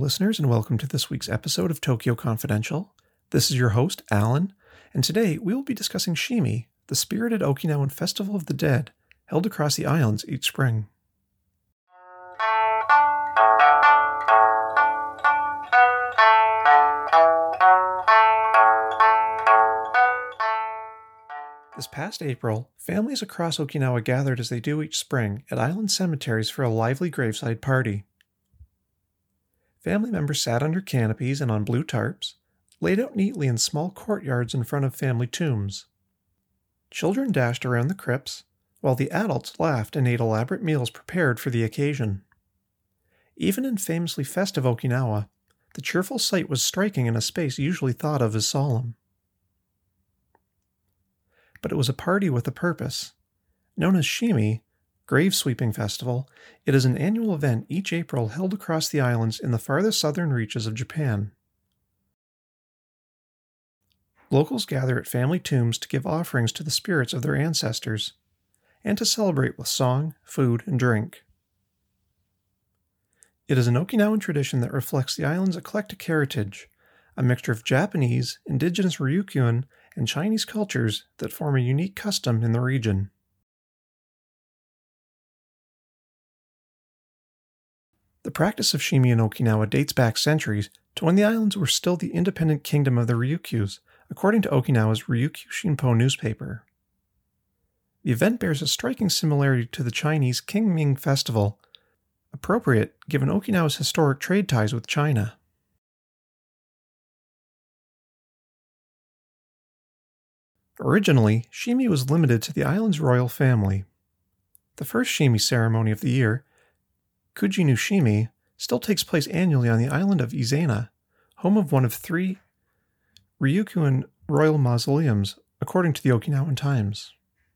listeners, and welcome to this week's episode of Tokyo Confidential. This is your host, Alan, and today we will be discussing Shimi, the spirited Okinawan Festival of the Dead, held across the islands each spring. This past April, families across Okinawa gathered as they do each spring at island cemeteries for a lively graveside party. Family members sat under canopies and on blue tarps, laid out neatly in small courtyards in front of family tombs. Children dashed around the crypts, while the adults laughed and ate elaborate meals prepared for the occasion. Even in famously festive Okinawa, the cheerful sight was striking in a space usually thought of as solemn. But it was a party with a purpose. Known as Shimi, Grave Sweeping Festival, it is an annual event each April held across the islands in the farthest southern reaches of Japan. Locals gather at family tombs to give offerings to the spirits of their ancestors, and to celebrate with song, food, and drink. It is an Okinawan tradition that reflects the island's eclectic heritage, a mixture of Japanese, indigenous Ryukyuan, and Chinese cultures that form a unique custom in the region. The practice of Shimi in Okinawa dates back centuries to when the islands were still the independent kingdom of the Ryukyus, according to Okinawa's Ryukyu Shinpo newspaper. The event bears a striking similarity to the Chinese Qingming Festival, appropriate given Okinawa's historic trade ties with China. Originally, Shimi was limited to the island's royal family. The first Shimi ceremony of the year, Kuji no Shimi, still takes place annually on the island of Izena, home of one of 3 Ryukyuan royal mausoleums, according to the Okinawan Times.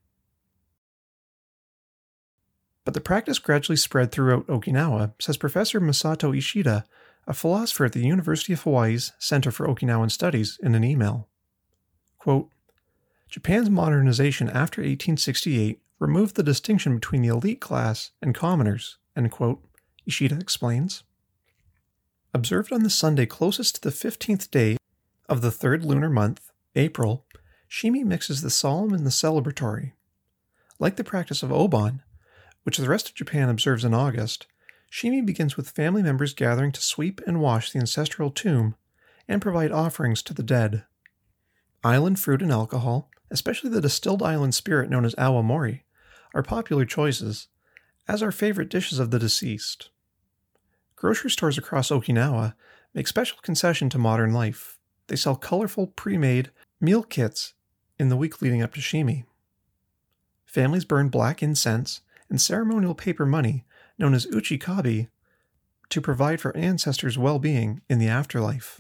But the practice gradually spread throughout Okinawa, says Professor Masato Ishida, a philosopher at the University of Hawaii's Center for Okinawan Studies, in an email. Quote, Japan's modernization after 1868 removed the distinction between the elite class and commoners, end quote, Ishida explains. Observed on the Sunday closest to the 15th day of the 3rd lunar month, April, Shimi mixes the solemn and the celebratory. Like the practice of Obon, which the rest of Japan observes in August, Shimi begins with family members gathering to sweep and wash the ancestral tomb and provide offerings to the dead. Island fruit and alcohol, especially the distilled island spirit known as awamori, are popular choices, as are favorite dishes of the deceased. Grocery stores across Okinawa make special concession to modern life. They sell colorful, pre-made meal kits in the week leading up to Shimi. Families burn black incense and ceremonial paper money, known as uchikabi, to provide for ancestors' well-being in the afterlife.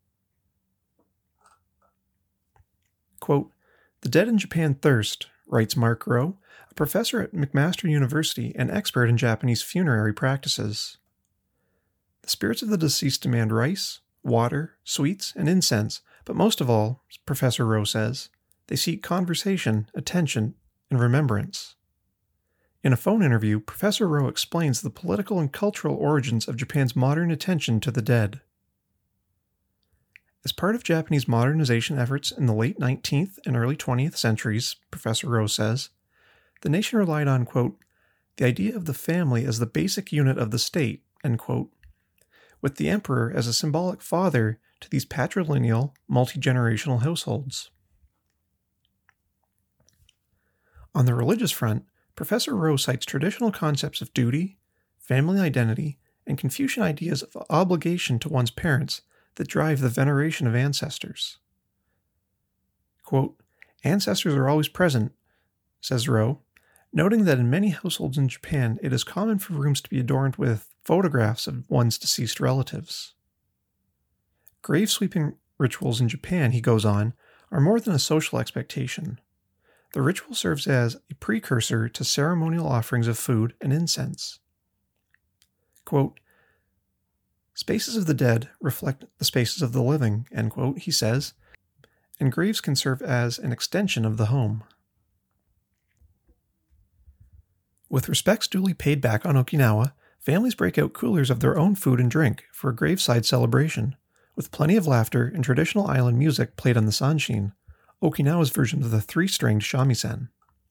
Quote, The dead in Japan thirst, writes Mark Rowe, a professor at McMaster University and expert in Japanese funerary practices. The spirits of the deceased demand rice, water, sweets, and incense, but most of all, Professor Rowe says, they seek conversation, attention, and remembrance. In a phone interview, Professor Rowe explains the political and cultural origins of Japan's modern attention to the dead. As part of Japanese modernization efforts in the late 19th and early 20th centuries, Professor Rowe says, the nation relied on, quote, the idea of the family as the basic unit of the state, end quote, with the emperor as a symbolic father to these patrilineal, multi-generational households. On the religious front, Professor Rowe cites traditional concepts of duty, family identity, and Confucian ideas of obligation to one's parents that drive the veneration of ancestors. Quote, ancestors are always present, says Rowe, noting that in many households in Japan it is common for rooms to be adorned with photographs of one's deceased relatives. Grave sweeping rituals in Japan, he goes on, are more than a social expectation. The ritual serves as a precursor to ceremonial offerings of food and incense. Quote, spaces of the dead reflect the spaces of the living, end quote, he says, and graves can serve as an extension of the home. With respects duly paid back on Okinawa, families break out coolers of their own food and drink for a graveside celebration, with plenty of laughter and traditional island music played on the sanshin, Okinawa's version of the three-stringed shamisen.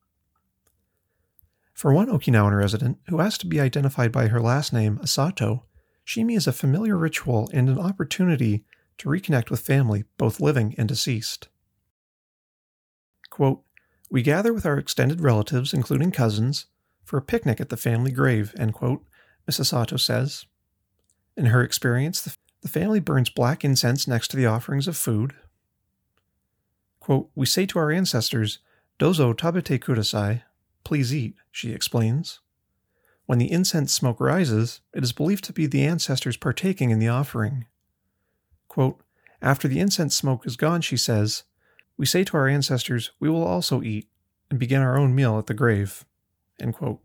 For one Okinawan resident who asked to be identified by her last name, Asato, shimi is a familiar ritual and an opportunity to reconnect with family, both living and deceased. Quote, "We gather with our extended relatives, including cousins, for a picnic at the family grave," end quote, Ms. Asato says. In her experience, the family burns black incense next to the offerings of food. Quote, "We say to our ancestors, 'Dozo tabete kudasai,' please eat," she explains. When the incense smoke rises, it is believed to be the ancestors partaking in the offering. Quote, "After the incense smoke is gone," she says, "we say to our ancestors, we will also eat and begin our own meal at the grave." End quote.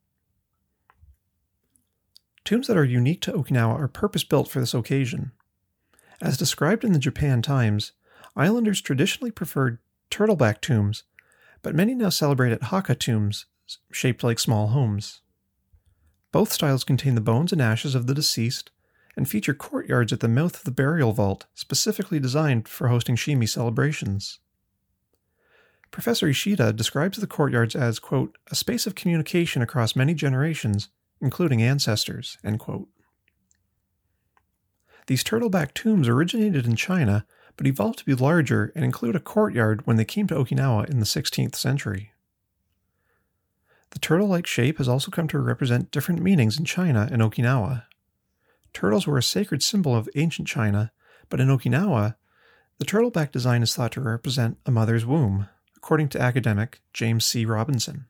Tombs that are unique to Okinawa are purpose-built for this occasion. As described in the Japan Times, islanders traditionally preferred turtleback tombs, but many now celebrated haka tombs, shaped like small homes. Both styles contain the bones and ashes of the deceased and feature courtyards at the mouth of the burial vault specifically designed for hosting shimi celebrations. Professor Ishida describes the courtyards as, quote, "a space of communication across many generations, including ancestors," end quote. These turtleback tombs originated in China, but evolved to be larger and include a courtyard when they came to Okinawa in the 16th century. The turtle-like shape has also come to represent different meanings in China and Okinawa. Turtles were a sacred symbol of ancient China, but in Okinawa, the turtleback design is thought to represent a mother's womb, according to academic James C. Robinson.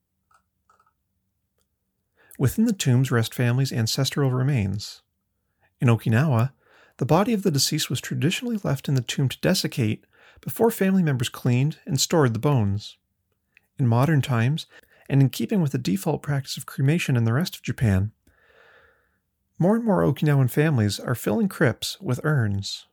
Within the tombs rest families' ancestral remains. In Okinawa, the body of the deceased was traditionally left in the tomb to desiccate before family members cleaned and stored the bones. In modern times, and in keeping with the default practice of cremation in the rest of Japan, more and more Okinawan families are filling crypts with urns.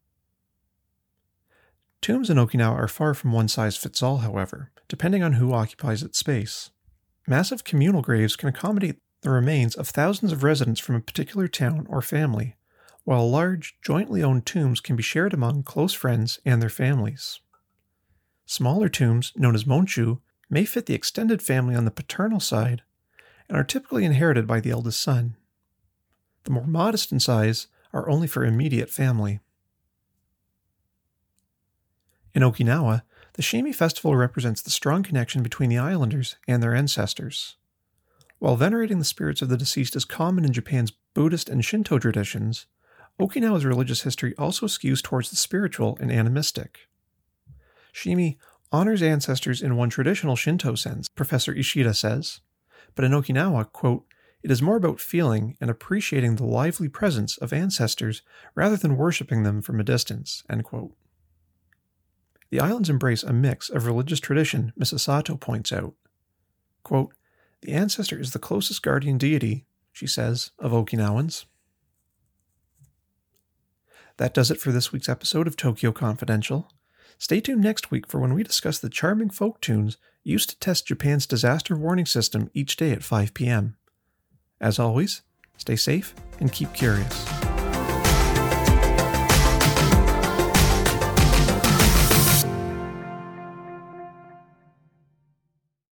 Tombs in Okinawa are far from one-size-fits-all, however, depending on who occupies its space. Massive communal graves can accommodate the remains of thousands of residents from a particular town or family, while large, jointly owned tombs can be shared among close friends and their families. Smaller tombs, known as monchu, may fit the extended family on the paternal side and are typically inherited by the eldest son. The more modest in size are only for immediate family. In Okinawa, the Shimi festival represents the strong connection between the islanders and their ancestors. While venerating the spirits of the deceased is common in Japan's Buddhist and Shinto traditions, Okinawa's religious history also skews towards the spiritual and animistic. Shimi honors ancestors in one traditional Shinto sense, Professor Ishida says, but in Okinawa, quote, "it is more about feeling and appreciating the lively presence of ancestors rather than worshipping them from a distance," end quote. The islands embrace a mix of religious tradition, Ms. Asato points out. Quote, "The ancestor is the closest guardian deity," she says, "of Okinawans." That does it for this week's episode of Tokyo Confidential. Stay tuned next week for when we discuss the charming folk tunes used to test Japan's disaster warning system each day at 5 p.m. As always, stay safe and keep curious.